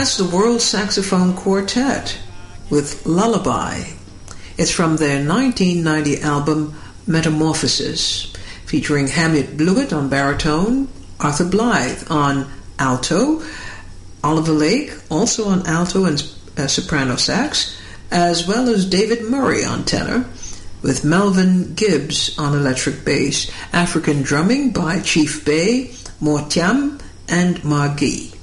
That's the World Saxophone Quartet with Lullaby. It's from their 1990 album Metamorphosis, featuring Hamid Blewett on baritone, Arthur Blythe on alto, Oliver Lake also on alto and soprano sax, as well as David Murray on tenor, with Melvin Gibbs on electric bass, African drumming by Chief Bey, Mortiam, and Margui.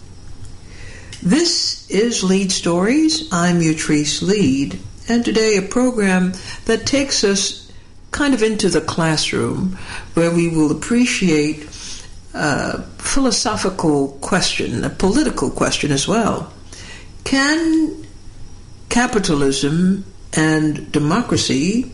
This is Lead Stories. I'm Utrice Lead, and today a program that takes us kind of into the classroom, where we will appreciate a philosophical question, a political question as well. Can capitalism and democracy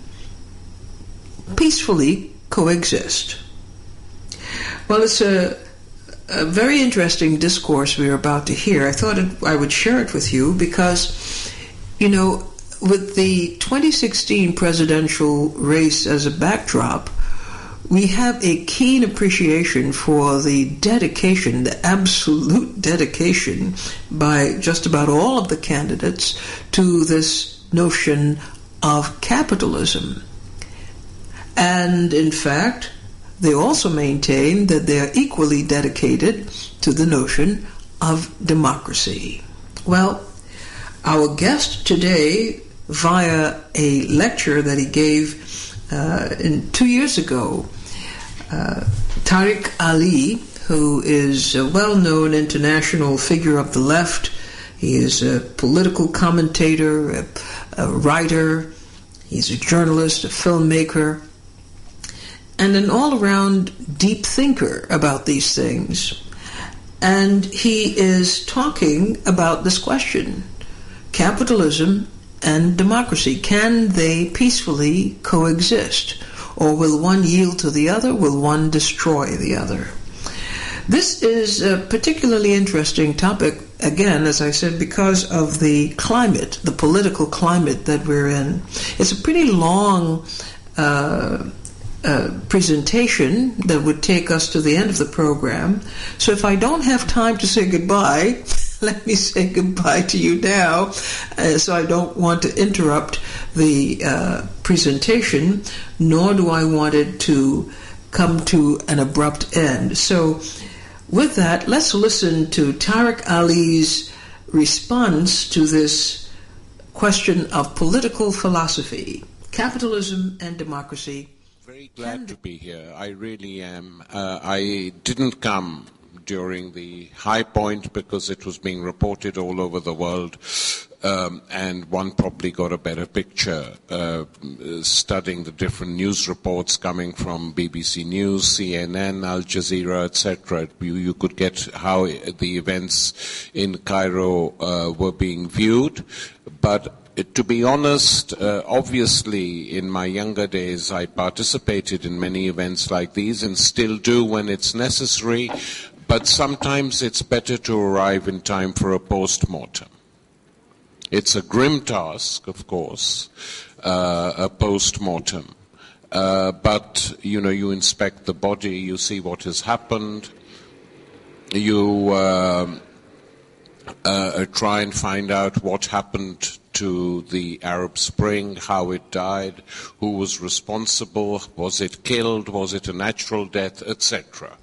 peacefully coexist? Well, it's a very interesting discourse we're about to hear. I thought I would share it with you because, you know, with the 2016 presidential race as a backdrop, we have a keen appreciation for the dedication, the absolute dedication by just about all of the candidates to this notion of capitalism. And in fact, they also maintain that they're equally dedicated to the notion of democracy. Well, our guest today, via a lecture that he gave 2 years ago, Tariq Ali, who is a well-known international figure of the left. He is a political commentator, a writer, he's a journalist, a filmmaker, and an all-around deep thinker about these things. And he is talking about this question: capitalism and democracy, can they peacefully coexist? Or will one yield to the other? Will one destroy the other? This is a particularly interesting topic, again, as I said, because of the climate, the political climate that we're in. It's a pretty long presentation that would take us to the end of the program. So if I don't have time to say goodbye, let me say goodbye to you now, so I don't want to interrupt the presentation, nor do I want it to come to an abrupt end. So with that, let's listen to Tariq Ali's response to this question of political philosophy, capitalism and democracy. Very glad to be here. I really am. I didn't come during the high point because it was being reported all over the world, and one probably got a better picture studying the different news reports coming from BBC News, CNN, Al Jazeera, etc. You could get how the events in Cairo were being viewed. But to be honest, obviously in my younger days I participated in many events like these and still do when it's necessary. But sometimes it's better to arrive in time for a post-mortem. It's a grim task, of course, a post-mortem. But, you know, you inspect the body, you see what has happened, you try and find out what happened to the Arab Spring, how it died, who was responsible, was it killed, was it a natural death, etc.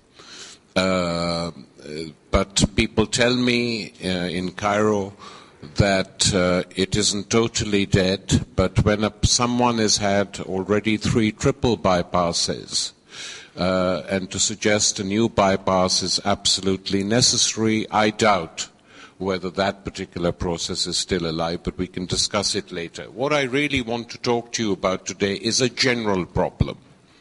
But people tell me in Cairo that it isn't totally dead, but when someone has had already 3 triple bypasses, and to suggest a new bypass is absolutely necessary, I doubt whether that particular process is still alive, but we can discuss it later. What I really want to talk to you about today is a general problem.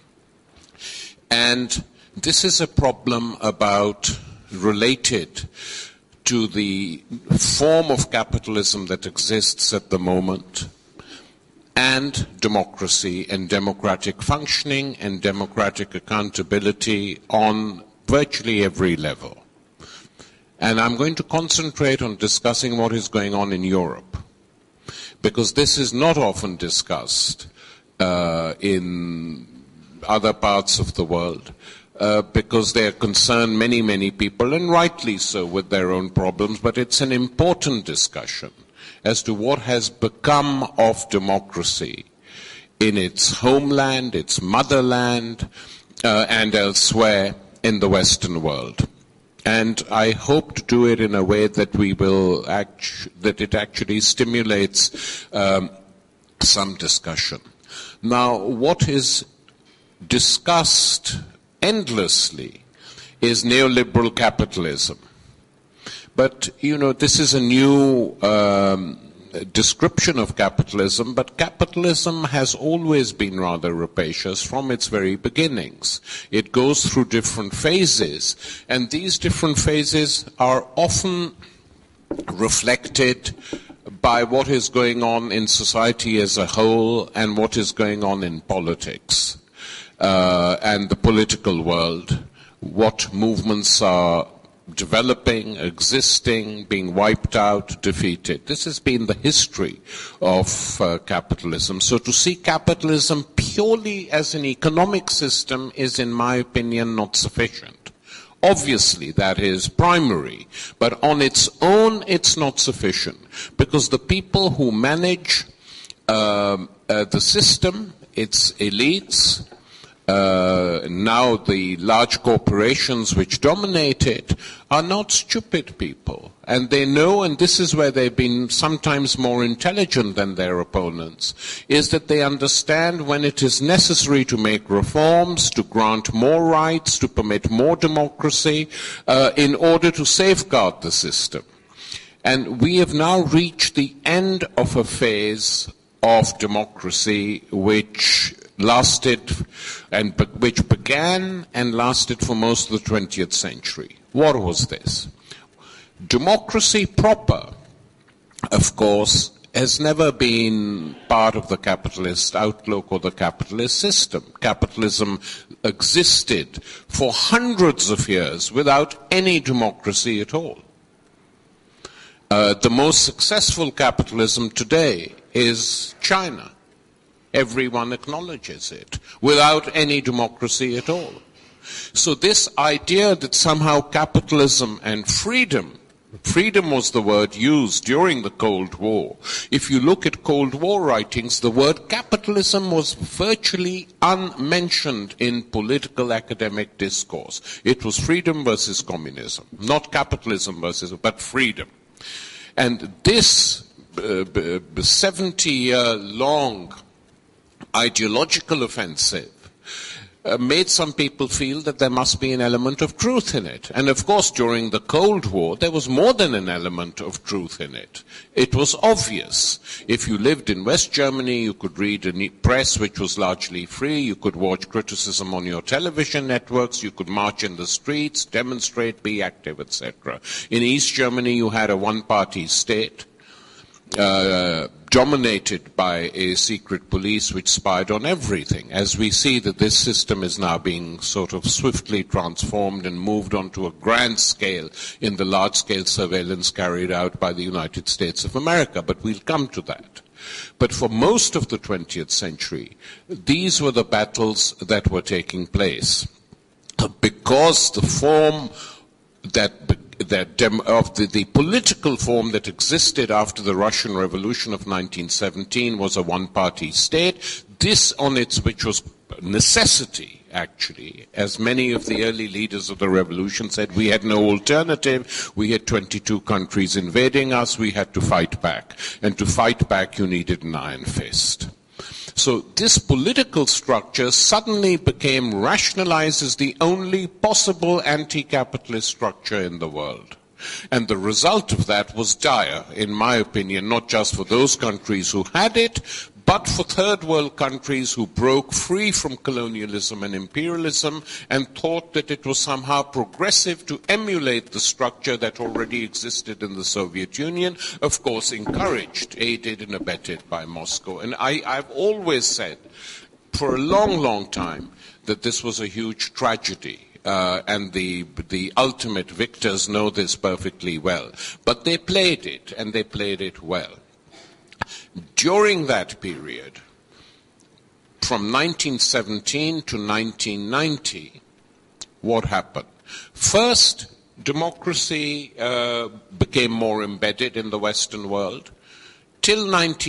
And this is a problem related to the form of capitalism that exists at the moment, and democracy and democratic functioning and democratic accountability on virtually every level. And I'm going to concentrate on discussing what is going on in Europe, because this is not often discussed in other parts of the world. because they concern many, many people, and rightly so, with their own problems, but it's an important discussion as to what has become of democracy in its homeland, its motherland, and elsewhere in the Western world. And I hope to do it in a way that that it actually stimulates some discussion. Now, what is discussed endlessly is neoliberal capitalism. But, this is a new description of capitalism, but capitalism has always been rather rapacious from its very beginnings. It goes through different phases, and these different phases are often reflected by what is going on in society as a whole and what is going on in politics and the political world, what movements are developing, existing, being wiped out, defeated. This has been the history of capitalism. So to see capitalism purely as an economic system is, in my opinion, not sufficient. Obviously, that is primary, but on its own, it's not sufficient, because the people who manage the system, its elites, now the large corporations which dominate it, are not stupid people. And they know, and this is where they've been sometimes more intelligent than their opponents, is that they understand when it is necessary to make reforms, to grant more rights, to permit more democracy, in order to safeguard the system. And we have now reached the end of a phase of democracy which which began and lasted for most of the 20th century. What was this? Democracy proper, of course, has never been part of the capitalist outlook or the capitalist system. Capitalism existed for hundreds of years without any democracy at all. The most successful capitalism today is China. Everyone acknowledges it, without any democracy at all. So this idea that somehow capitalism and freedom was the word used during the Cold War. If you look at Cold War writings, the word capitalism was virtually unmentioned in political academic discourse. It was freedom versus communism, not capitalism versus, but freedom. And this 70-year-long ideological offensive made some people feel that there must be an element of truth in it. And of course, during the Cold War, there was more than an element of truth in it. It was obvious. If you lived in West Germany, you could read a press which was largely free, you could watch criticism on your television networks, you could march in the streets, demonstrate, be active, etc. In East Germany, you had a one-party state, dominated by a secret police which spied on everything. As we see that this system is now being sort of swiftly transformed and moved onto a grand scale in the large-scale surveillance carried out by the United States of America. But we'll come to that. But for most of the 20th century, these were the battles that were taking place. Because the form the political form that existed after the Russian Revolution of 1917 was a one-party state. This which was necessity, actually, as many of the early leaders of the revolution said, we had no alternative. We had 22 countries invading us. We had to fight back. And to fight back, you needed an iron fist. So this political structure suddenly became rationalized as the only possible anti-capitalist structure in the world. And the result of that was dire, in my opinion, not just for those countries who had it, but for third world countries who broke free from colonialism and imperialism and thought that it was somehow progressive to emulate the structure that already existed in the Soviet Union, of course encouraged, aided and abetted by Moscow. And I've always said for a long, long time that this was a huge tragedy. And the ultimate victors know this perfectly well. But they played it, and they played it well. During that period, from 1917 to 1990, what happened? First, democracy became more embedded in the Western world. Till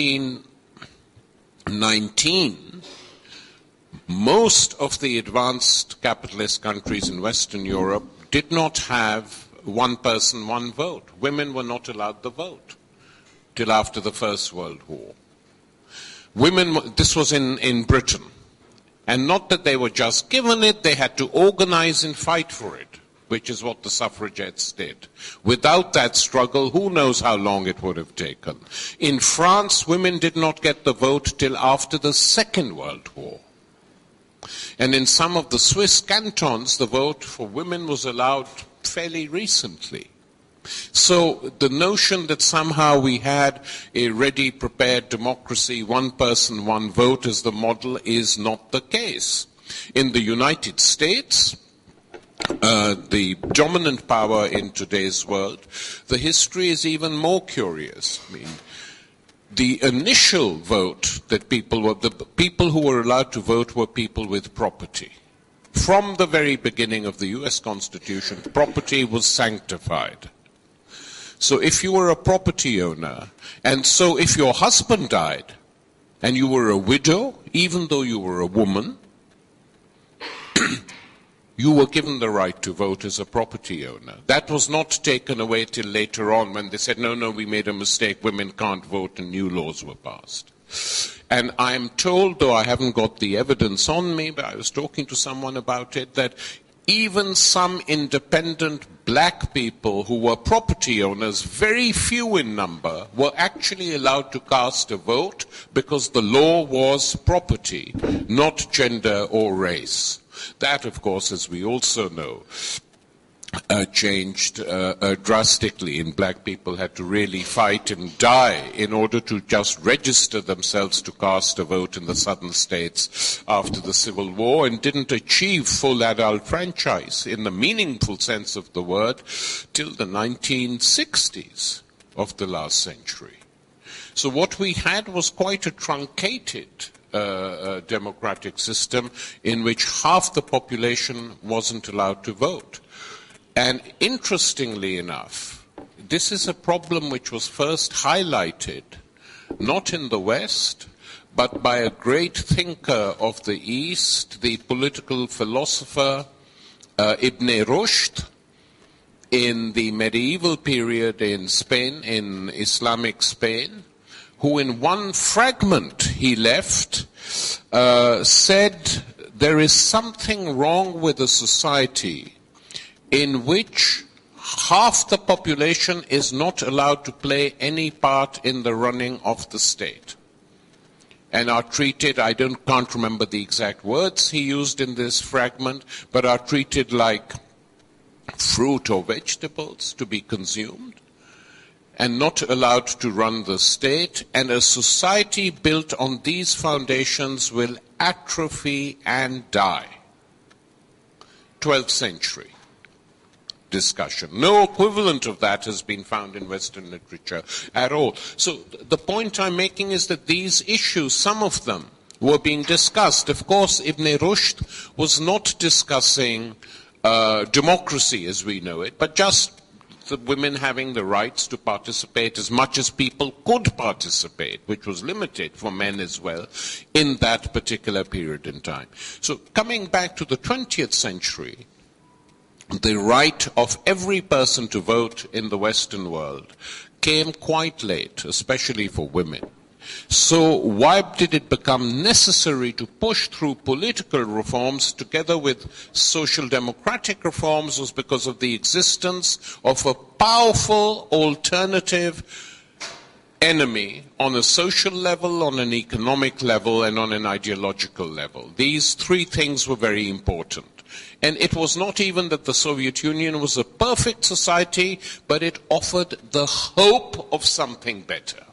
1919, most of the advanced capitalist countries in Western Europe did not have one person, one vote. Women were not allowed the vote till after the First World War. This was in Britain. And not that they were just given it, they had to organize and fight for it, which is what the suffragettes did. Without that struggle, who knows how long it would have taken. In France, women did not get the vote till after the Second World War. And in some of the Swiss cantons, the vote for women was allowed fairly recently. So the notion that somehow we had a ready, prepared democracy, one person, one vote as the model, is not the case. In the United States, the dominant power in today's world, the history is even more curious. I mean, the initial vote that the people who were allowed to vote were people with property. From the very beginning of the US Constitution, property was sanctified. So if you were a property owner, and so if your husband died, and you were a widow, even though you were a woman, you were given the right to vote as a property owner. That was not taken away till later on when they said, no, we made a mistake, women can't vote, and new laws were passed. And I'm told, though I haven't got the evidence on me, but I was talking to someone about it, that even some independent black people who were property owners, very few in number, were actually allowed to cast a vote because the law was property, not gender or race. That, of course, as we also know, changed drastically, and black people had to really fight and die in order to just register themselves to cast a vote in the southern states after the Civil War, and didn't achieve full adult franchise in the meaningful sense of the word till the 1960s of the last century. So what we had was quite a truncated democratic system in which half the population wasn't allowed to vote. And interestingly enough, this is a problem which was first highlighted, not in the West, but by a great thinker of the East, the political philosopher Ibn Rushd, in the medieval period in Spain, in Islamic Spain, who in one fragment he left said there is something wrong with a society in which half the population is not allowed to play any part in the running of the state and are treated, can't remember the exact words he used in this fragment, but are treated like fruit or vegetables to be consumed and not allowed to run the state, and a society built on these foundations will atrophy and die. 12th century discussion. No equivalent of that has been found in Western literature at all. So the point I'm making is that these issues, some of them, were being discussed. Of course, Ibn Rushd was not discussing democracy as we know it, but just the women having the rights to participate as much as people could participate, which was limited for men as well in that particular period in time. So coming back to the 20th century, the right of every person to vote in the Western world came quite late, especially for women. So why did it become necessary to push through political reforms together with social democratic reforms? Was because of the existence of a powerful alternative enemy on a social level, on an economic level, and on an ideological level. These three things were very important. And it was not even that the Soviet Union was a perfect society, but it offered the hope of something better.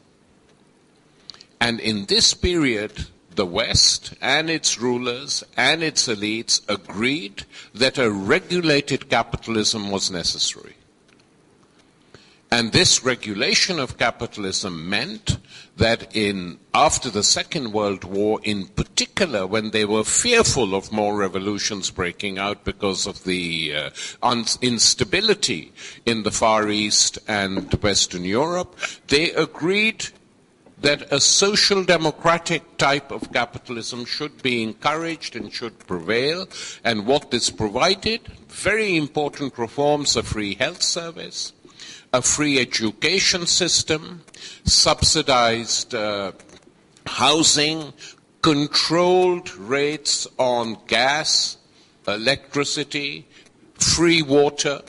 And in this period, the West and its rulers and its elites agreed that a regulated capitalism was necessary. And this regulation of capitalism meant that after the Second World War, in particular, when they were fearful of more revolutions breaking out because of the instability in the Far East and Western Europe, they agreed that a social democratic type of capitalism should be encouraged and should prevail. And what this provided, very important reforms: a free health service, a free education system, subsidized housing, controlled rates on gas, electricity, free water.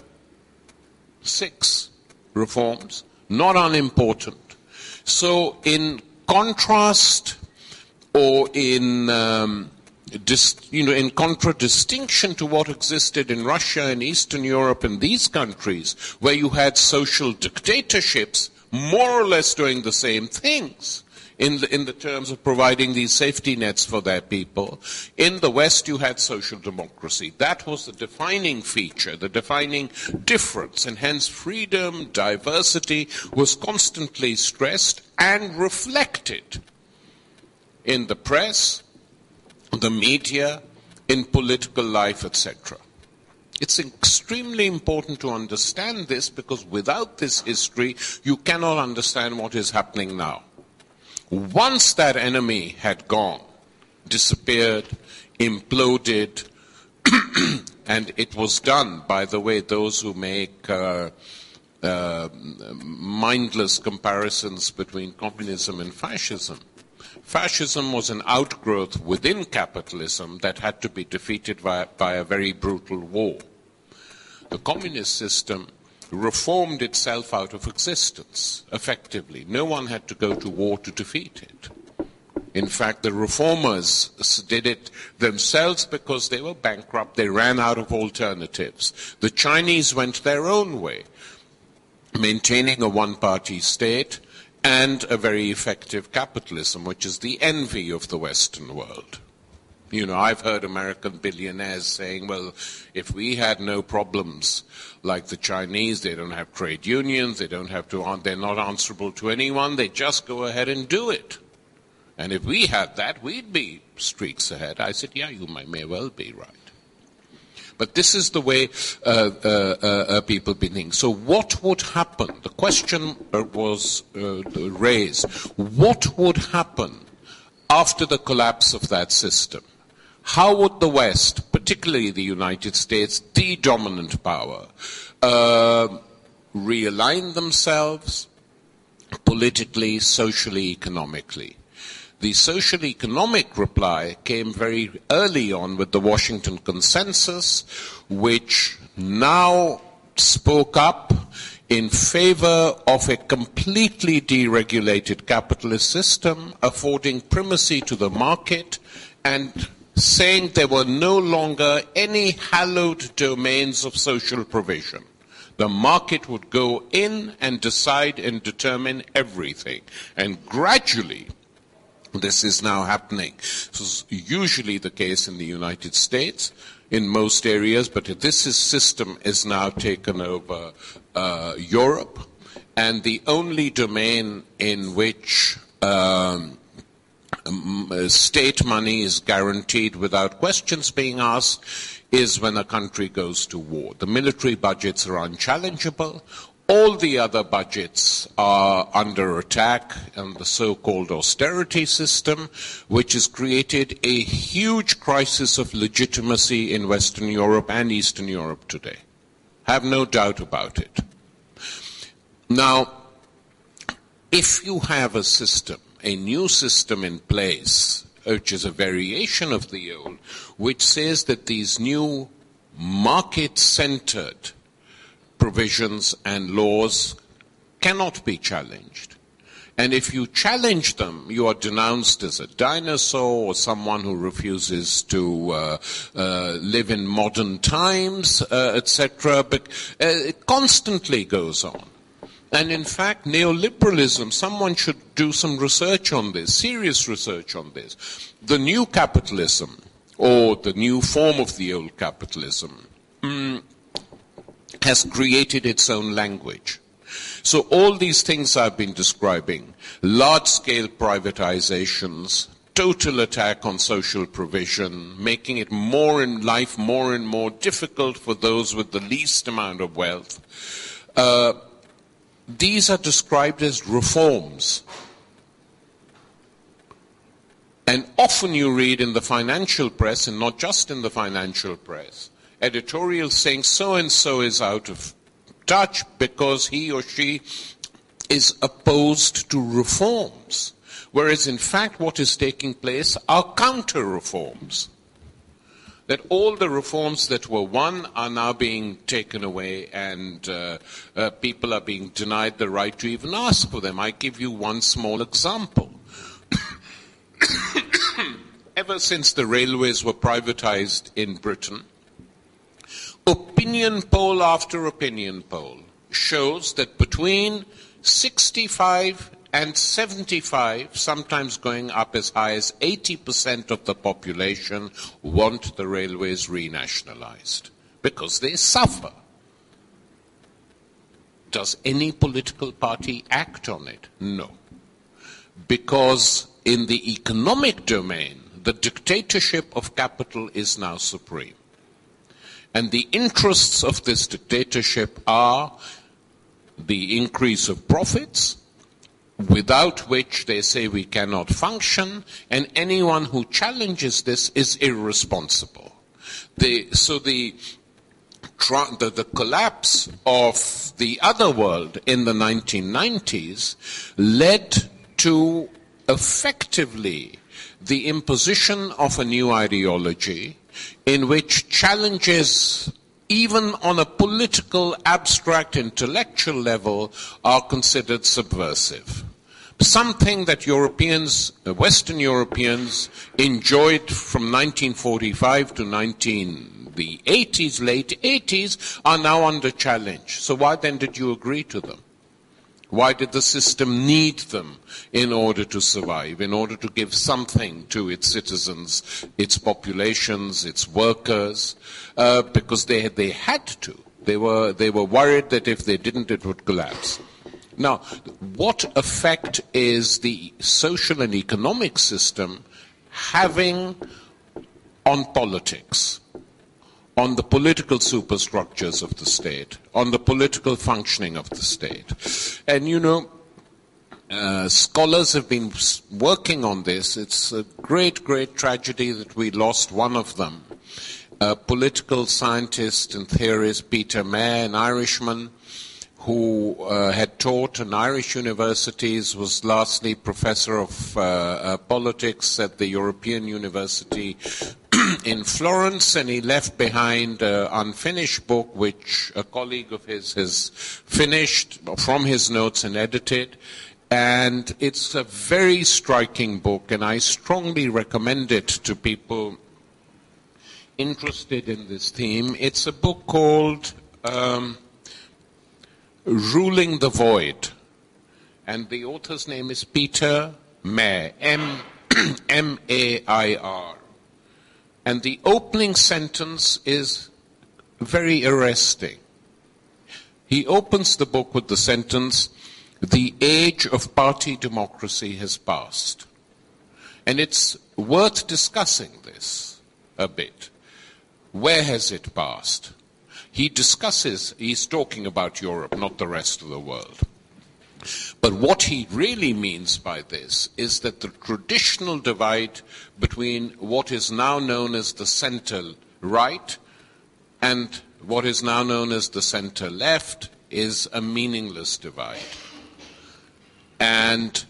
6 reforms, not unimportant. So in contrast, or in contradistinction to what existed in Russia and Eastern Europe and these countries, where you had social dictatorships more or less doing the same things in the terms of providing these safety nets for their people, in the West you had social democracy. That was the defining feature, the defining difference, and hence freedom, diversity was constantly stressed and reflected in the press, the media, in political life, etc. It's extremely important to understand this, because without this history, you cannot understand what is happening now. Once that enemy had gone, disappeared, imploded, and it was done, by the way, those who make mindless comparisons between communism and fascism. Fascism was an outgrowth within capitalism that had to be defeated by a very brutal war. The communist system reformed itself out of existence, effectively. No one had to go to war to defeat it. In fact, the reformers did it themselves because they were bankrupt. They ran out of alternatives. The Chinese went their own way, maintaining a one-party state and a very effective capitalism, which is the envy of the Western world. You know, I've heard American billionaires saying, well, if we had no problems like the Chinese, they don't have trade unions, they're not answerable to anyone, they just go ahead and do it. And if we had that, we'd be streaks ahead. I said, yeah, you may well be right. But this is the way people think. So what would happen? The question was raised. What would happen after the collapse of that system? How would the West, particularly the United States, the dominant power, realign themselves politically, socially, economically? The social economic reply came very early on with the Washington Consensus, which now spoke up in favor of a completely deregulated capitalist system, affording primacy to the market and saying there were no longer any hallowed domains of social provision. The market would go in and decide and determine everything. And gradually, this is now happening. This is usually the case in the United States, in most areas, but this system is now taken over Europe. And the only domain in which state money is guaranteed without questions being asked is when a country goes to war. The military budgets are unchallengeable. All the other budgets are under attack, and the so-called austerity system, which has created a huge crisis of legitimacy in Western Europe and Eastern Europe today. Have no doubt about it. Now, if you have a system, a new system in place, which is a variation of the old, which says that these new market-centered provisions and laws cannot be challenged. And if you challenge them, you are denounced as a dinosaur or someone who refuses to live in modern times, etc. But it constantly goes on. And in fact, neoliberalism, someone should do some research on this, serious research on this. The new capitalism, or the new form of the old capitalism, has created its own language. So all these things I've been describing, large-scale privatizations, total attack on social provision, making it more and more difficult for those with the least amount of wealth. These are described as reforms. And often you read in the financial press, and not just in the financial press, editorials saying so-and-so is out of touch because he or she is opposed to reforms. Whereas in fact what is taking place are counter-reforms. That all the reforms that were won are now being taken away, and people are being denied the right to even ask for them. I give you one small example. Ever since the railways were privatized in Britain, opinion poll after opinion poll shows that between 65 and 75, sometimes going up as high as 80% of the population want the railways renationalized because they suffer. Does any political party act on it? No. Because in the economic domain, the dictatorship of capital is now supreme. And the interests of this dictatorship are the increase of profits, without which they say we cannot function, and anyone who challenges this is irresponsible. So the collapse of the other world in the 1990s led to effectively the imposition of a new ideology in which challenges, even on a political, abstract, intellectual level, are considered subversive. Something that Europeans, Western Europeans, enjoyed from 1945 to the 80s, late 80s, are now under challenge. So why then did you agree to them? Why did the system need them in order to survive, in order to give something to its citizens, its populations, its workers? Because they had to. They were worried that if they didn't, it would collapse. Now, what effect is the social and economic system having on politics, on the political superstructures of the state, on the political functioning of the state? And scholars have been working on this. It's a great, great tragedy that we lost one of them. A political scientist and theorist, Peter Mayer, an Irishman, who had taught in Irish universities, was lastly professor of politics at the European University in Florence, and he left behind an unfinished book which a colleague of his has finished from his notes and edited. And it's a very striking book, and I strongly recommend it to people interested in this theme. It's a book called Ruling the Void, and the author's name is Peter Mayer, M-A-I-R. And the opening sentence is very arresting. He opens the book with the sentence, "The age of party democracy has passed." And it's worth discussing this a bit. Where has it passed? He's talking about Europe, not the rest of the world. But what he really means by this is that the traditional divide between what is now known as the center-right and what is now known as the center-left is a meaningless divide. And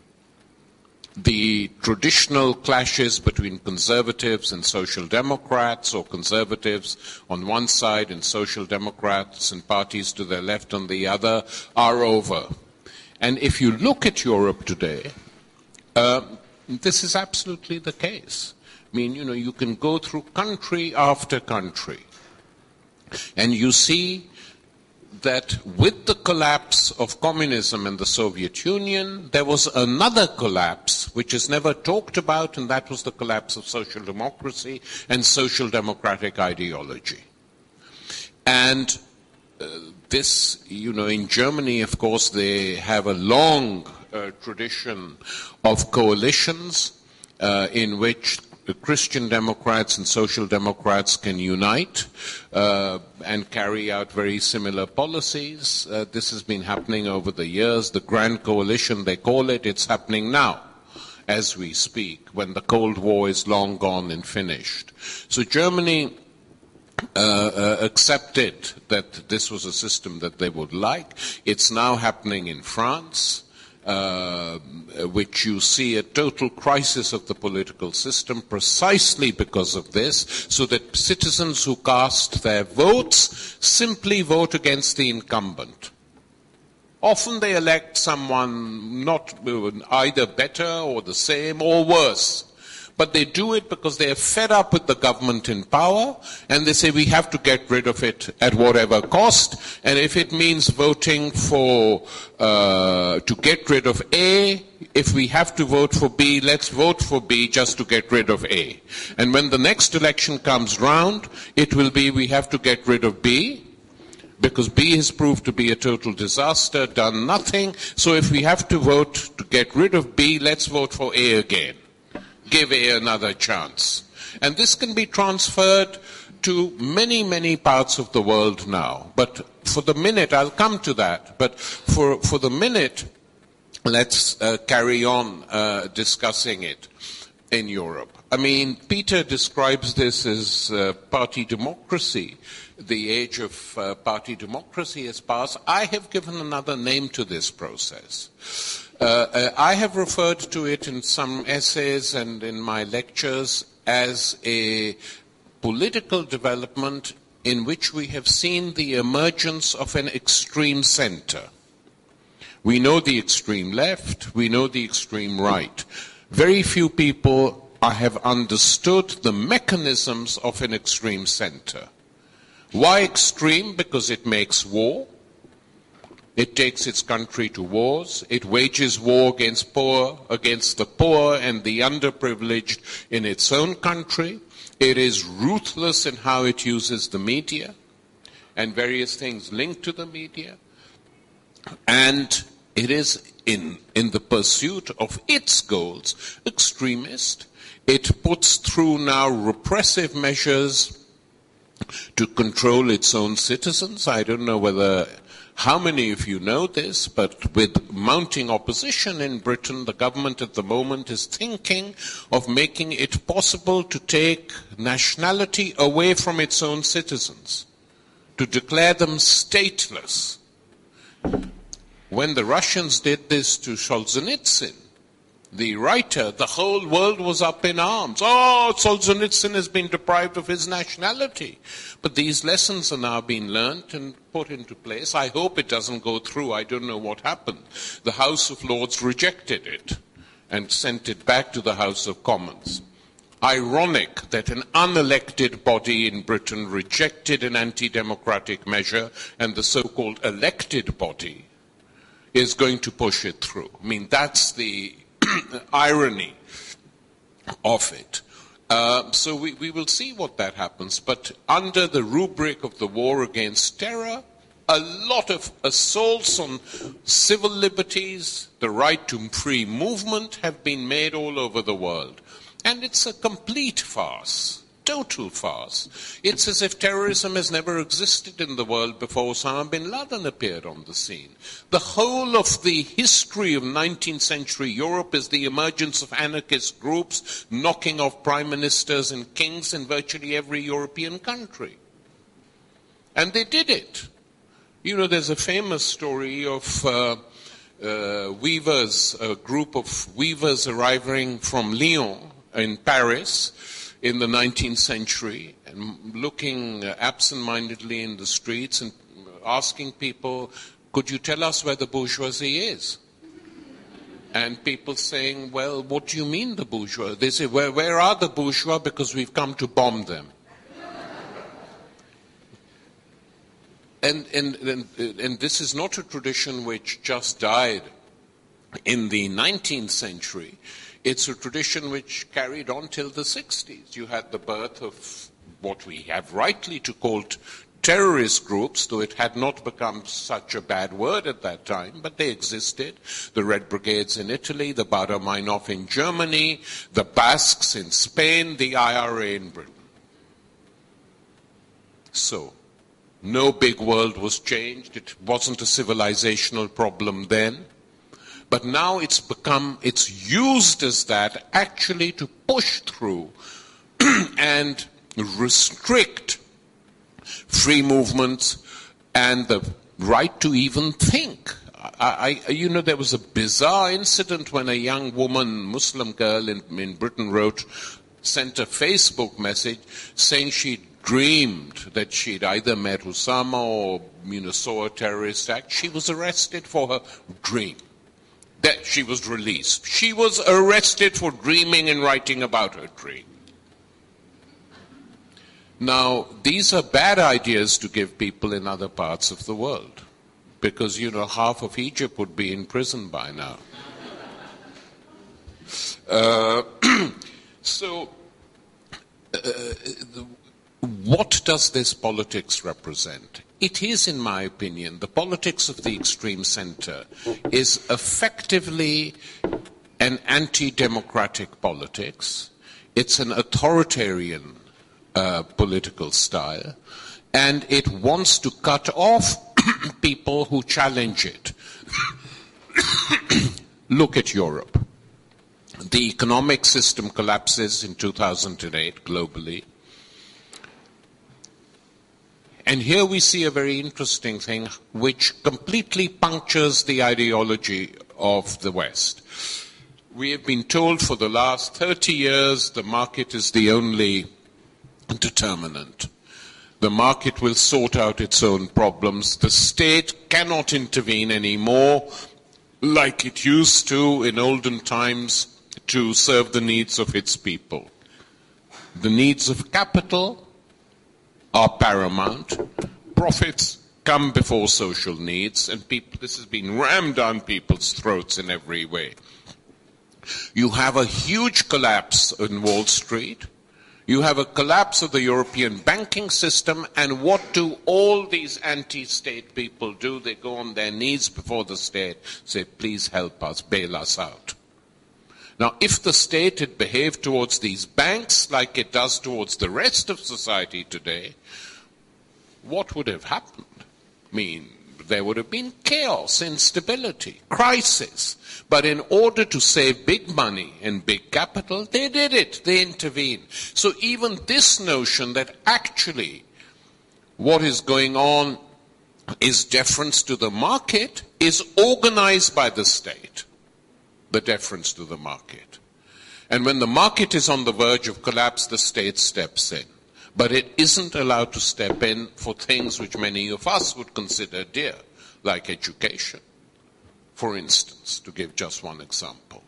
the traditional clashes between conservatives and social democrats, or conservatives on one side and social democrats and parties to their left on the other, are over. And if you look at Europe today, this is absolutely the case. I mean, you can go through country after country, and you see that with the collapse of communism in the Soviet Union, there was another collapse which is never talked about, and that was the collapse of social democracy and social democratic ideology. And this, in Germany, of course, they have a long tradition of coalitions in which the Christian Democrats and Social Democrats can unite and carry out very similar policies. This has been happening over the years. The Grand Coalition, they call it, it's happening now as we speak, when the Cold War is long gone and finished. So Germany accepted that this was a system that they would like. It's now happening in France, which you see a total crisis of the political system precisely because of this, so that citizens who cast their votes simply vote against the incumbent. Often they elect someone not either better or the same or worse. But they do it because they are fed up with the government in power, and they say we have to get rid of it at whatever cost. And if it means voting to get rid of A, if we have to vote for B, let's vote for B just to get rid of A. And when the next election comes round, it will be we have to get rid of B, because B has proved to be a total disaster, done nothing. So if we have to vote to get rid of B, let's vote for A again. Give A another chance. And this can be transferred to many, many parts of the world now. But for the minute, I'll come to that, but for the minute, let's carry on discussing it in Europe. I mean, Peter describes this as party democracy. The age of party democracy has passed. I have given another name to this process. I have referred to it in some essays and in my lectures as a political development in which we have seen the emergence of an extreme center. We know the extreme left, we know the extreme right. Very few people have understood the mechanisms of an extreme center. Why extreme? Because it makes war. It takes its country to wars. It wages war against the poor and the underprivileged in its own country. It is ruthless in how it uses the media and various things linked to the media. And it is in the pursuit of its goals extremist. It puts through now repressive measures to control its own citizens. I don't know how many of you know this, but with mounting opposition in Britain, the government at the moment is thinking of making it possible to take nationality away from its own citizens, to declare them stateless. When the Russians did this to Solzhenitsyn, the writer, the whole world was up in arms. Oh, Solzhenitsyn has been deprived of his nationality. But these lessons are now being learnt and put into place. I hope it doesn't go through. I don't know what happened. The House of Lords rejected it and sent it back to the House of Commons. Ironic that an unelected body in Britain rejected an anti-democratic measure and the so-called elected body is going to push it through. I mean, that's the irony of it. So we will see what that happens. But under the rubric of the war against terror, a lot of assaults on civil liberties, the right to free movement have been made all over the world. And it's a complete farce, total farce. It's as if terrorism has never existed in the world before Osama bin Laden appeared on the scene. The whole of the history of 19th century Europe is the emergence of anarchist groups knocking off prime ministers and kings in virtually every European country. And they did it. You know, there's a famous story of weavers, a group of weavers arriving from Lyon in Paris in the 19th century and looking absent-mindedly in the streets and asking people, could you tell us where the bourgeoisie is? And people saying, well, what do you mean the bourgeois? They say, where are the bourgeois? Because we've come to bomb them. And this is not a tradition which just died in the 19th century. It's a tradition which carried on till the 60s. You had the birth of what we have rightly to call terrorist groups, though it had not become such a bad word at that time, but they existed. The Red Brigades in Italy, the Baader-Meinhof in Germany, the Basques in Spain, the IRA in Britain. So, no big world was changed. It wasn't a civilizational problem then. But now it's used as that actually to push through and restrict free movements and the right to even think. There was a bizarre incident when a young woman, Muslim girl in Britain sent a Facebook message saying she'd dreamed that she'd either met Osama or, saw a terrorist act. She was arrested for her dream. That she was released. She was arrested for dreaming and writing about her dream. Now, these are bad ideas to give people in other parts of the world, because, half of Egypt would be in prison by now. What does this politics represent? It is, in my opinion, the politics of the extreme center is effectively an anti-democratic politics. It's an authoritarian political style, and it wants to cut off people who challenge it. Look at Europe. The economic system collapses in 2008 globally. And here we see a very interesting thing which completely punctures the ideology of the West. We have been told for the last 30 years the market is the only determinant. The market will sort out its own problems. The state cannot intervene anymore like it used to in olden times to serve the needs of its people. The needs of capital are paramount. Profits come before social needs, and this has been rammed down people's throats in every way. You have a huge collapse in Wall Street. You have a collapse of the European banking system, and what do all these anti-state people do? They go on their knees before the state, say, please help us, bail us out. Now, if the state had behaved towards these banks like it does towards the rest of society today, what would have happened? There would have been chaos, instability, crisis. But in order to save big money and big capital, they did it. They intervened. So even this notion that actually what is going on is deference to the market is organized by the state, the deference to the market. And when the market is on the verge of collapse, the state steps in. But it isn't allowed to step in for things which many of us would consider dear, like education, for instance, to give just one example.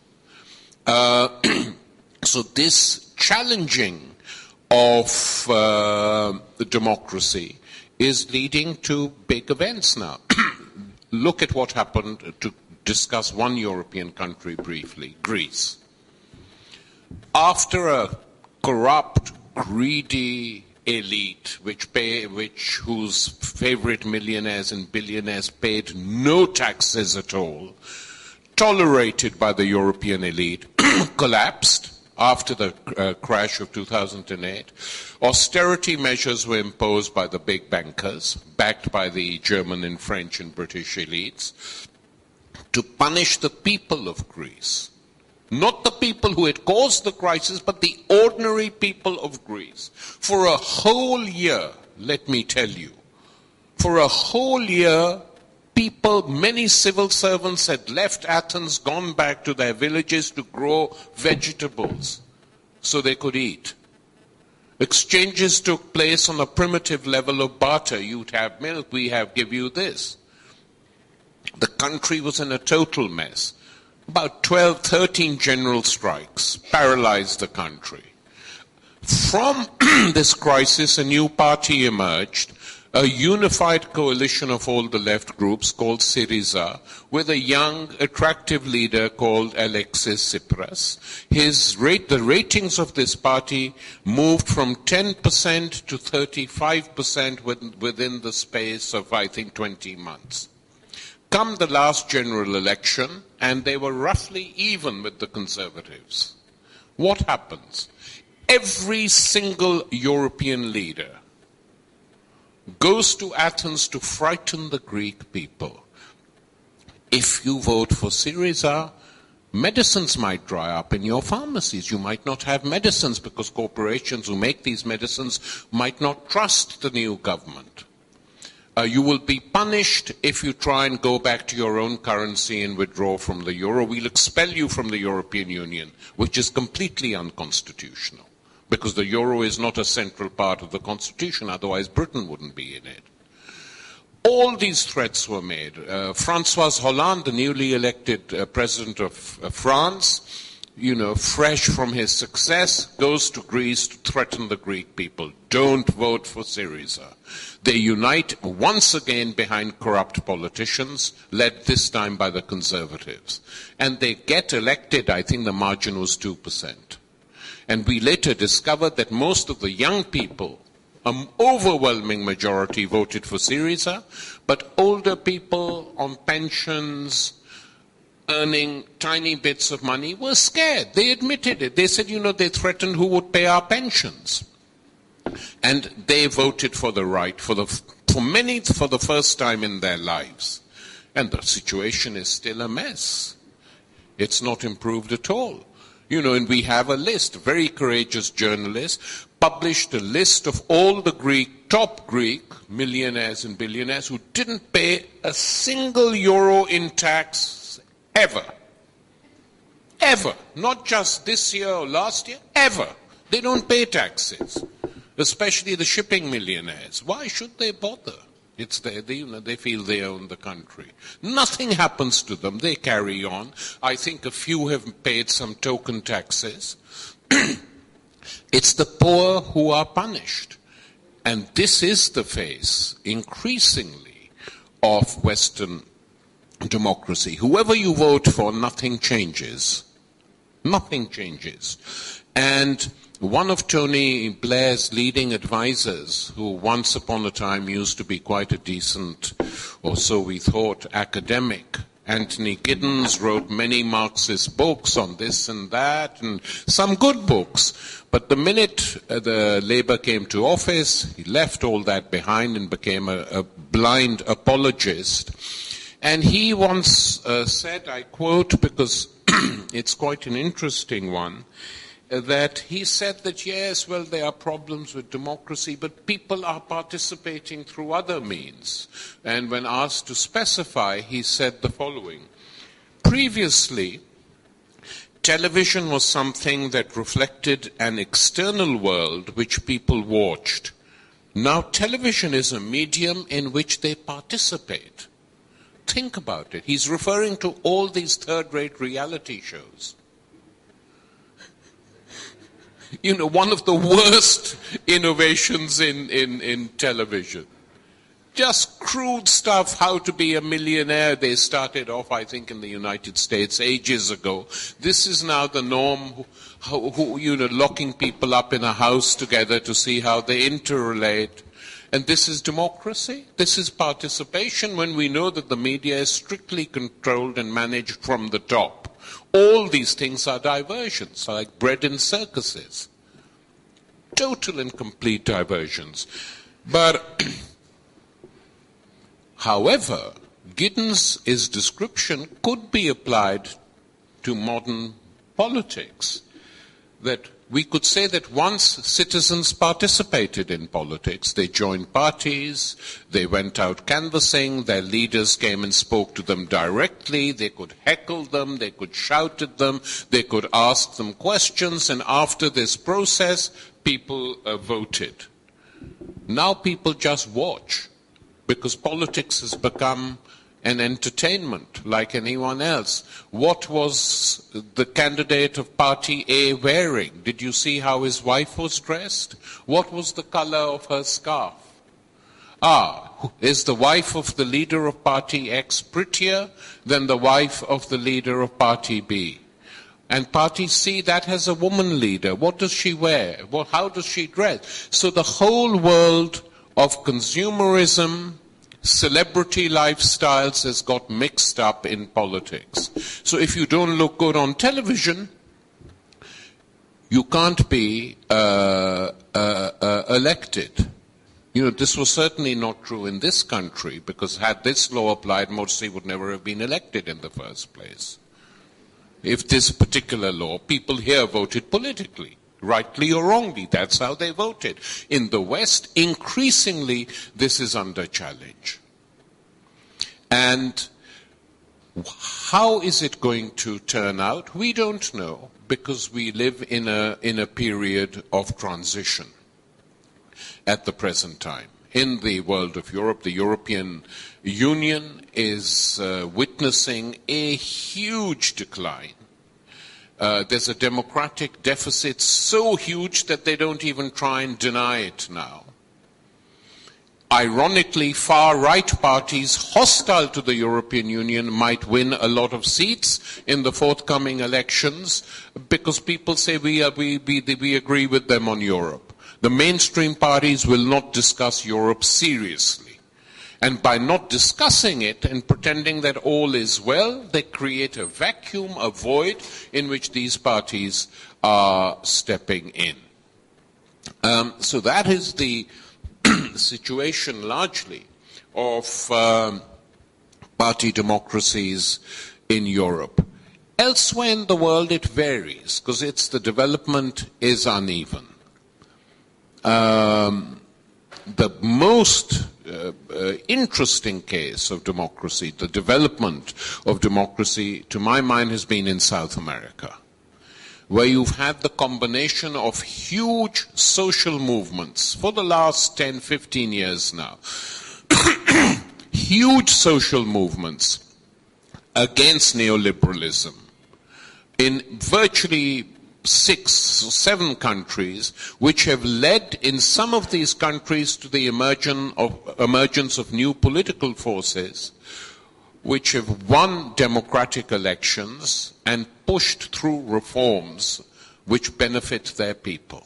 So this challenging of the democracy is leading to big events now. Look at what happened, to discuss one European country briefly, Greece. After a corrupt, greedy elite whose favorite millionaires and billionaires paid no taxes at all, tolerated by the European elite, collapsed after the crash of 2008. Austerity measures were imposed by the big bankers, backed by the German and French and British elites, to punish the people of Greece. Not the people who had caused the crisis, but the ordinary people of Greece. For a whole year, let me tell you, for a whole year, many civil servants had left Athens, gone back to their villages to grow vegetables so they could eat. Exchanges took place on a primitive level of barter. You'd have milk, give you this. The country was in a total mess. About 13 general strikes paralyzed the country. From this crisis, a new party emerged, a unified coalition of all the left groups called Syriza, with a young, attractive leader called Alexis Tsipras. The ratings of this party moved from 10% to 35% within the space of, I think, 20 months. Come the last general election, and they were roughly even with the Conservatives. What happens? Every single European leader goes to Athens to frighten the Greek people. If you vote for Syriza, medicines might dry up in your pharmacies. You might not have medicines because corporations who make these medicines might not trust the new government. You will be punished if you try and go back to your own currency and withdraw from the euro. We'll expel you from the European Union, which is completely unconstitutional, because the euro is not a central part of the constitution, otherwise Britain wouldn't be in it. All these threats were made. François Hollande, the newly elected president of France, fresh from his success, goes to Greece to threaten the Greek people. Don't vote for Syriza. They unite once again behind corrupt politicians, led this time by the Conservatives. And they get elected, I think the margin was 2%. And we later discovered that most of the young people, an overwhelming majority, voted for Syriza, but older people on pensions, earning tiny bits of money, were scared. They admitted it. They said, they threatened who would pay our pensions. And they voted for the right, for many, for the first time in their lives. And the situation is still a mess. It's not improved at all. And we have a list. A very courageous journalist published a list of all the top Greek millionaires and billionaires who didn't pay a single euro in tax ever. Ever. Not just this year or last year, ever. They don't pay taxes. Especially the shipping millionaires. Why should they bother? It's they feel they own the country. Nothing happens to them. They carry on. I think a few have paid some token taxes. It's the poor who are punished. And this is the face, increasingly, of Western democracy. Whoever you vote for, nothing changes. Nothing changes. And one of Tony Blair's leading advisors, who once upon a time used to be quite a decent, or so we thought, academic, Anthony Giddens, wrote many Marxist books on this and that, and some good books. But the minute the Labour came to office, he left all that behind and became a blind apologist. And he once said, I quote, because it's quite an interesting one, that he said that, yes, well, there are problems with democracy, but people are participating through other means. And when asked to specify, he said the following. Previously, television was something that reflected an external world which people watched. Now television is a medium in which they participate. Think about it. He's referring to all these third-rate reality shows. One of the worst innovations in television. Just crude stuff, how to be a millionaire. They started off, I think, in the United States ages ago. This is now the norm, locking people up in a house together to see how they interrelate. And this is democracy? This is participation when we know that the media is strictly controlled and managed from the top. All these things are diversions, like bread in circuses. Total and complete diversions. But, however, Giddens' description could be applied to modern politics. That we could say that once citizens participated in politics, they joined parties, they went out canvassing, their leaders came and spoke to them directly, they could heckle them, they could shout at them, they could ask them questions, and after this process, people voted. Now people just watch, because politics has become an entertainment like anyone else. What was the candidate of Party A wearing? Did you see how his wife was dressed? What was the color of her scarf? Is the wife of the leader of Party X prettier than the wife of the leader of Party B? And Party C, that has a woman leader. What does she wear? Well, how does she dress? So the whole world of consumerism, celebrity lifestyles has got mixed up in politics. So if you don't look good on television, you can't be elected. You know, this was certainly not true in this country, because had this law applied, Morsi would never have been elected in the first place. If this particular law, people here voted politically, rightly or wrongly, that's how they voted. In the West, increasingly, this is under challenge. And how is it going to turn out? We don't know, because we live in a period of transition at the present time. In the world of Europe, the European Union is witnessing a huge decline. There's a democratic deficit so huge that they don't even try and deny it now. Ironically, far-right parties hostile to the European Union might win a lot of seats in the forthcoming elections because people say we agree with them on Europe. The mainstream parties will not discuss Europe seriously. And by not discussing it and pretending that all is well, they create a vacuum, a void in which these parties are stepping in. So that is the situation largely of party democracies in Europe. Elsewhere in the world it varies because the development is uneven. The most interesting case of democracy, the development of democracy, to my mind, has been in South America, where you've had the combination of huge social movements for the last 10, 15 years now. Huge social movements against neoliberalism in virtually 6 or 7 countries, which have led in some of these countries to the emergence of new political forces, which have won democratic elections and pushed through reforms which benefit their people.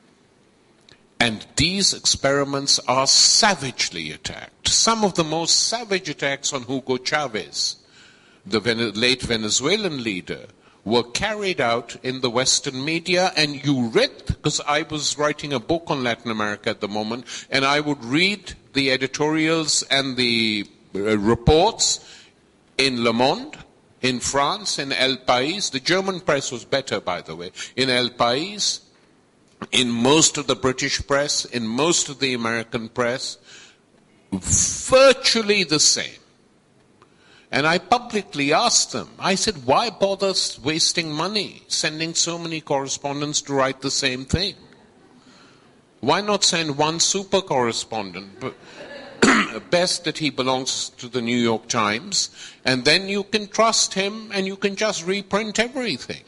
And these experiments are savagely attacked. Some of the most savage attacks on Hugo Chavez, the late Venezuelan leader, were carried out in the Western media, and you read, because I was writing a book on Latin America at the moment, and I would read the editorials and the reports in Le Monde, in France, in El País. The German press was better, by the way. In El País, in most of the British press, in most of the American press, virtually the same. And I publicly asked them, I said, why bother wasting money, sending so many correspondents to write the same thing? Why not send one super correspondent? But best that he belongs to the New York Times, and then you can trust him and you can just reprint everything.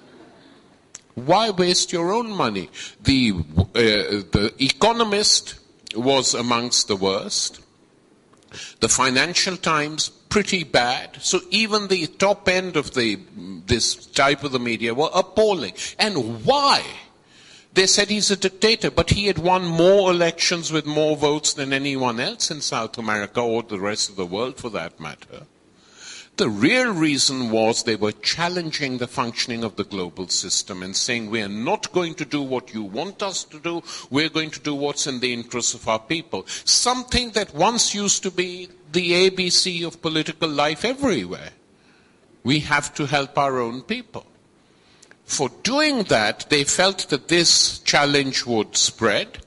Why waste your own money? The Economist was amongst the worst. The Financial Times, pretty bad. So even the top end of this type of the media were appalling. And why? They said he's a dictator, but he had won more elections with more votes than anyone else in South America or the rest of the world for that matter. The real reason was they were challenging the functioning of the global system and saying, we are not going to do what you want us to do, we're going to do what's in the interests of our people. Something that once used to be the ABC of political life everywhere. We have to help our own people. For doing that, they felt that this challenge would spread,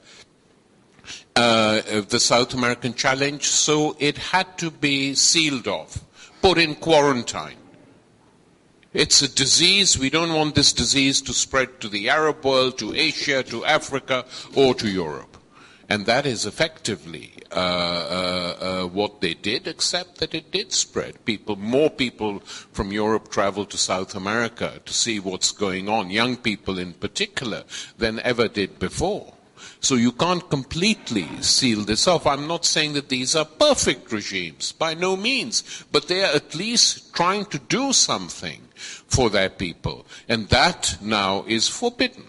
the South American challenge, so it had to be sealed off, put in quarantine. It's a disease. We don't want this disease to spread to the Arab world, to Asia, to Africa, or to Europe. And that is effectively what they did, except that it did spread. More people from Europe traveled to South America to see what's going on, young people in particular, than ever did before. So you can't completely seal this off. I'm not saying that these are perfect regimes, by no means, but they are at least trying to do something for their people. And that now is forbidden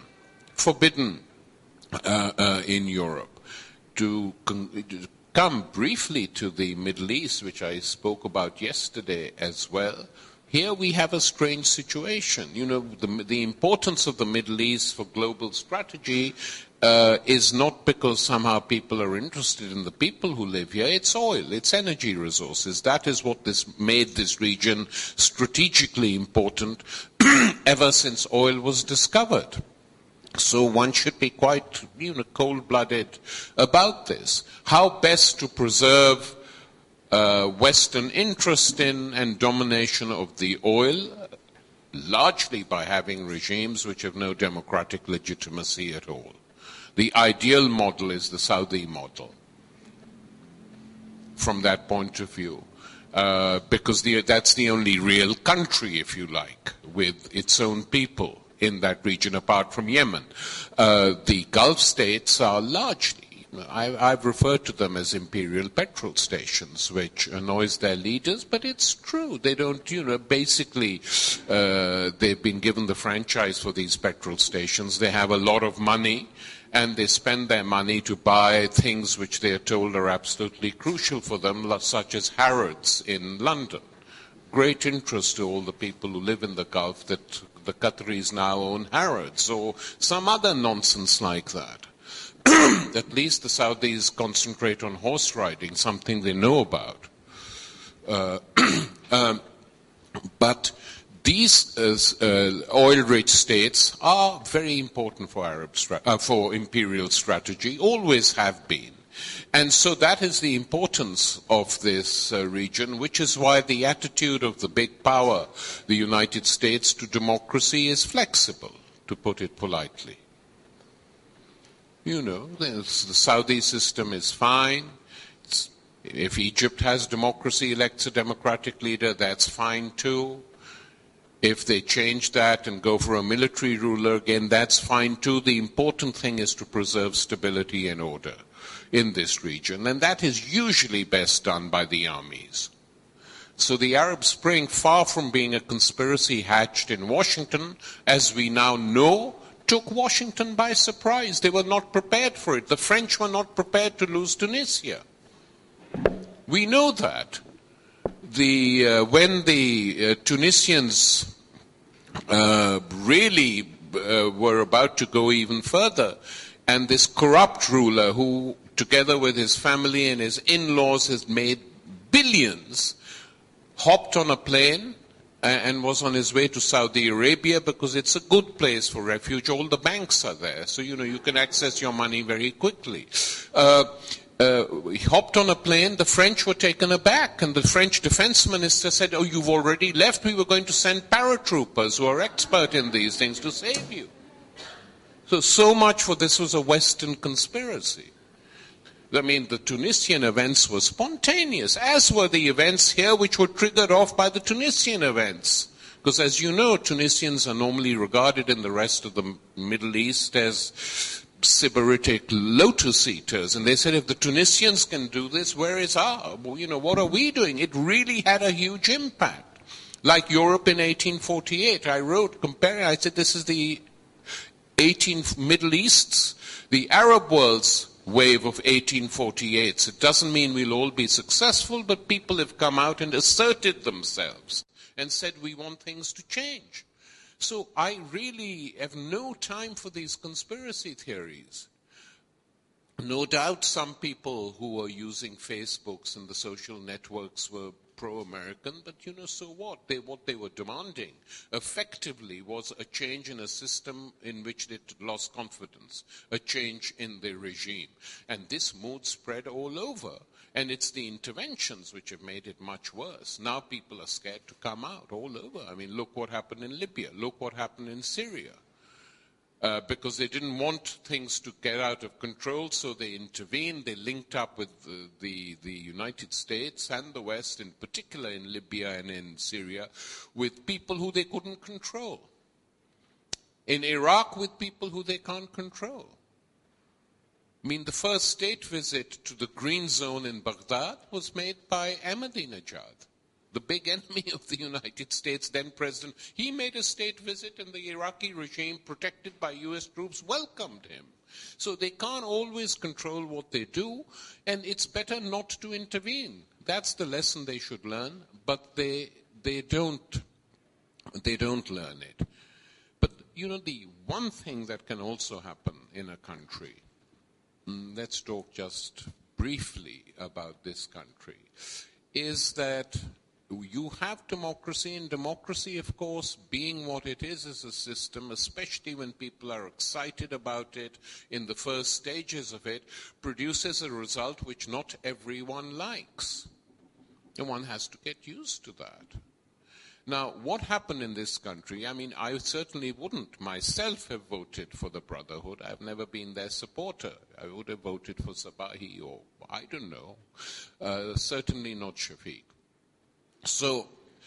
in Europe. To come briefly to the Middle East, which I spoke about yesterday as well, here we have a strange situation. You know, the importance of the Middle East for global strategy is not because somehow people are interested in the people who live here. It's oil, it's energy resources. That is what made this region strategically important ever since oil was discovered. So one should be quite, cold-blooded about this. How best to preserve Western interest in and domination of the oil, largely by having regimes which have no democratic legitimacy at all. The ideal model is the Saudi model, from that point of view, because that's the only real country, if you like, with its own people in that region, apart from Yemen. The Gulf states are largely, I've referred to them as imperial petrol stations, which annoys their leaders, but it's true. They don't, basically, they've been given the franchise for these petrol stations. They have a lot of money, and they spend their money to buy things which they are told are absolutely crucial for them, such as Harrods in London. Great interest to all the people who live in the Gulf that the Qataris now own Harrods, or some other nonsense like that. At least the Saudis concentrate on horse riding, something they know about. But these oil-rich states are very important for for imperial strategy, always have been. And so that is the importance of this region, which is why the attitude of the big power, the United States, to democracy is flexible, to put it politely. The Saudi system is fine. If Egypt has democracy, elects a democratic leader, that's fine too. If they change that and go for a military ruler again, that's fine too. The important thing is to preserve stability and order in this region, and that is usually best done by the armies. So the Arab Spring, far from being a conspiracy hatched in Washington, as we now know, took Washington by surprise. They were not prepared for it. The French were not prepared to lose Tunisia. We know that. When the Tunisians really were about to go even further, and this corrupt ruler who, together with his family and his in-laws, has made billions, hopped on a plane and was on his way to Saudi Arabia because it's a good place for refuge. All the banks are there, so you can access your money very quickly. He hopped on a plane. The French were taken aback, and the French defense minister said, "Oh, you've already left? We were going to send paratroopers who are expert in these things to save you." So much for this was a Western conspiracy. I mean, the Tunisian events were spontaneous, as were the events here which were triggered off by the Tunisian events. Because as you know, Tunisians are normally regarded in the rest of the Middle East as Sybaritic lotus eaters. And they said, if the Tunisians can do this, where is what are we doing? It really had a huge impact. Like Europe in 1848, I wrote, comparing, I said, this is the Middle East's, the Arab world's wave of 1848s. It doesn't mean we'll all be successful, but people have come out and asserted themselves and said we want things to change. So I really have no time for these conspiracy theories. No doubt some people who were using Facebooks and the social networks were pro-American, but so what? What they were demanding effectively was a change in a system in which they lost confidence, a change in the regime. And this mood spread all over. And it's the interventions which have made it much worse. Now people are scared to come out all over. I mean, look what happened in Libya. Look what happened in Syria. Because they didn't want things to get out of control, so they intervened. They linked up with the United States and the West, in particular in Libya and in Syria, with people who they couldn't control. In Iraq, with people who they can't control. I mean, the first state visit to the Green Zone in Baghdad was made by Ahmadinejad, the big enemy of the United States, then president. He made a state visit and the Iraqi regime, protected by US troops, welcomed him. So they can't always control what they do, and it's better not to intervene. That's the lesson they should learn, but they don't learn it. But, the one thing that can also happen in a country, let's talk just briefly about this country, is that you have democracy, and democracy, of course, being what it is a system, especially when people are excited about it in the first stages of it, produces a result which not everyone likes. And one has to get used to that. Now, what happened in this country? I mean, I certainly wouldn't myself have voted for the Brotherhood. I've never been their supporter. I would have voted for Sabahi or, I don't know, certainly not Shafiq. So,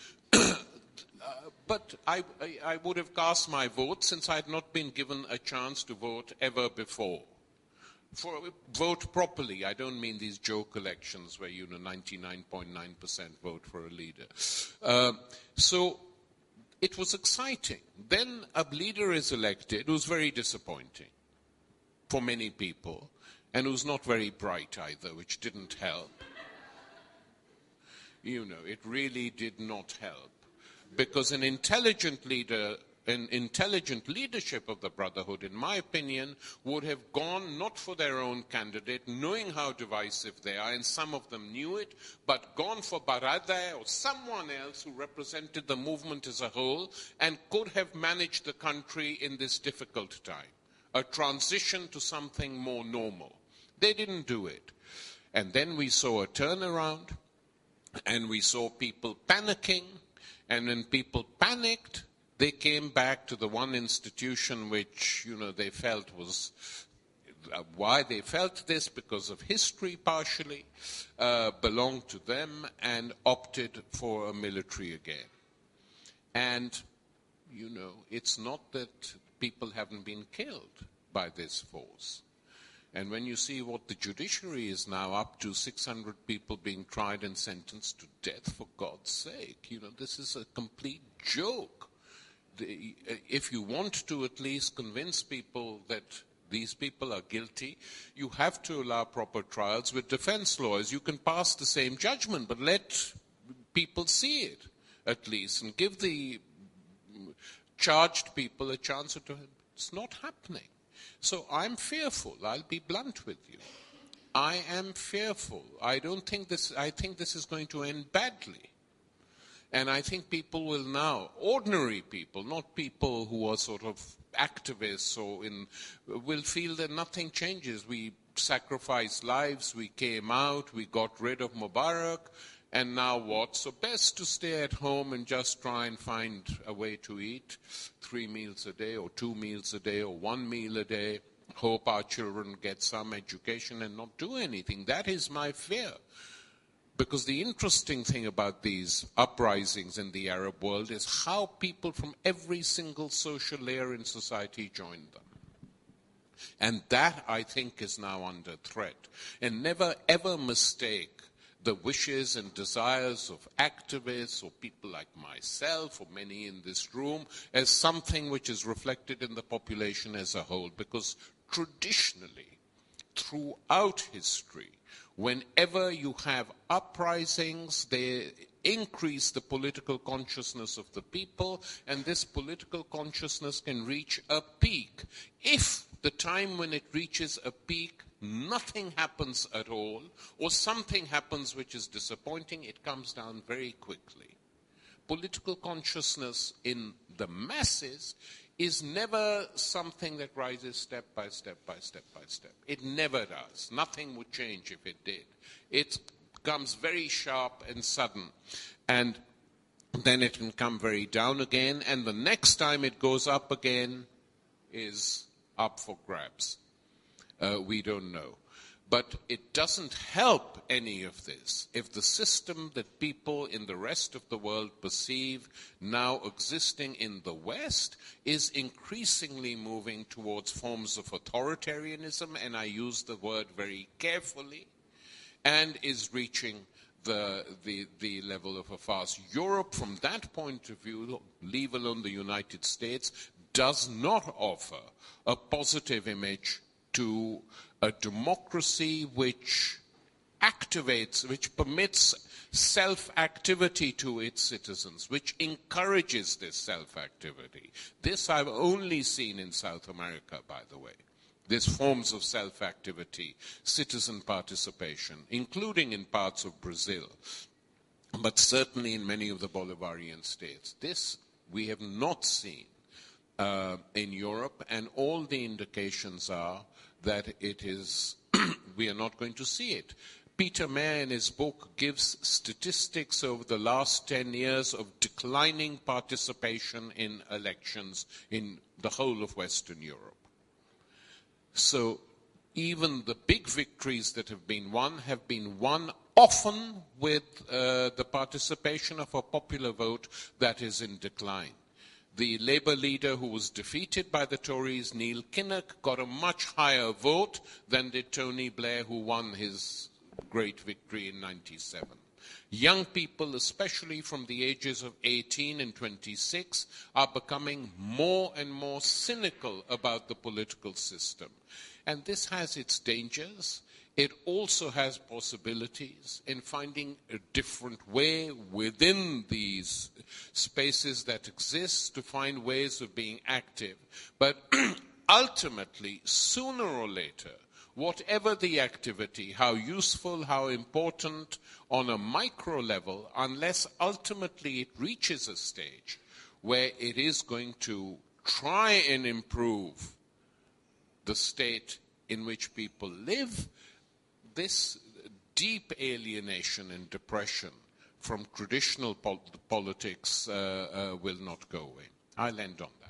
but I would have cast my vote since I had not been given a chance to vote ever before. Vote properly. I don't mean these joke elections where 99.9% vote for a leader. So it was exciting. Then a leader is elected who's very disappointing for many people and who's not very bright either, which didn't help. It really did not help. Because an intelligent leadership of the Brotherhood, in my opinion, would have gone not for their own candidate, knowing how divisive they are, and some of them knew it, but gone for Baradei or someone else who represented the movement as a whole and could have managed the country in this difficult time, a transition to something more normal. They didn't do it. And then we saw a turnaround, and we saw people panicking, and when people panicked, they came back to the one institution which, they felt was why they felt this, because of history partially, belonged to them, and opted for a military again. And, it's not that people haven't been killed by this force. And when you see what the judiciary is now up to, 600 people being tried and sentenced to death, for God's sake, this is a complete joke. If you want to at least convince people that these people are guilty, you have to allow proper trials with defense lawyers. You can pass the same judgment, but let people see it at least and give the charged people a chance to. It's not happening. So I'm fearful. I'll be blunt with you. I am fearful. I think this is going to end badly. And I think people will now, ordinary people, not people who are sort of activists will feel that nothing changes. We sacrificed lives, we came out, we got rid of Mubarak, and now what? So best to stay at home and just try and find a way to eat 3 meals a day or 2 meals a day or 1 meal a day, hope our children get some education and not do anything. That is my fear. Because the interesting thing about these uprisings in the Arab world is how people from every single social layer in society join them. And that, I think, is now under threat. And never ever mistake the wishes and desires of activists or people like myself or many in this room as something which is reflected in the population as a whole. Because traditionally, throughout history, whenever you have uprisings, they increase the political consciousness of the people, and this political consciousness can reach a peak. If the time when it reaches a peak, nothing happens at all, or something happens which is disappointing, it comes down very quickly. Political consciousness in the masses is never something that rises step by step by step by step. It never does. Nothing would change if it did. It comes very sharp and sudden, and then it can come very down again, and the next time it goes up again is up for grabs. We don't know. But it doesn't help any of this if the system that people in the rest of the world perceive now existing in the West is increasingly moving towards forms of authoritarianism, and I use the word very carefully, and is reaching the level of a farce. Europe, from that point of view, leave alone the United States, does not offer a positive image to a democracy which activates, which permits self-activity to its citizens, which encourages this self-activity. This I've only seen in South America, by the way. These forms of self-activity, citizen participation, including in parts of Brazil, but certainly in many of the Bolivarian states. This we have not seen in Europe, and all the indications are that it is, we are not going to see it. Peter Mayer in his book gives statistics over the last 10 years of declining participation in elections in the whole of Western Europe. So even the big victories that have been won often with the participation of a popular vote that is in decline. The Labour leader who was defeated by the Tories, Neil Kinnock, got a much higher vote than did Tony Blair, who won his great victory in 1997. Young people, especially from the ages of 18 and 26, are becoming more and more cynical about the political system. And this has its dangers. It also has possibilities in finding a different way within these spaces that exist to find ways of being active. But ultimately, sooner or later, whatever the activity, how useful, how important on a micro level, unless ultimately it reaches a stage where it is going to try and improve the state in which people live, this deep alienation and depression from traditional politics will not go away. I'll end on that.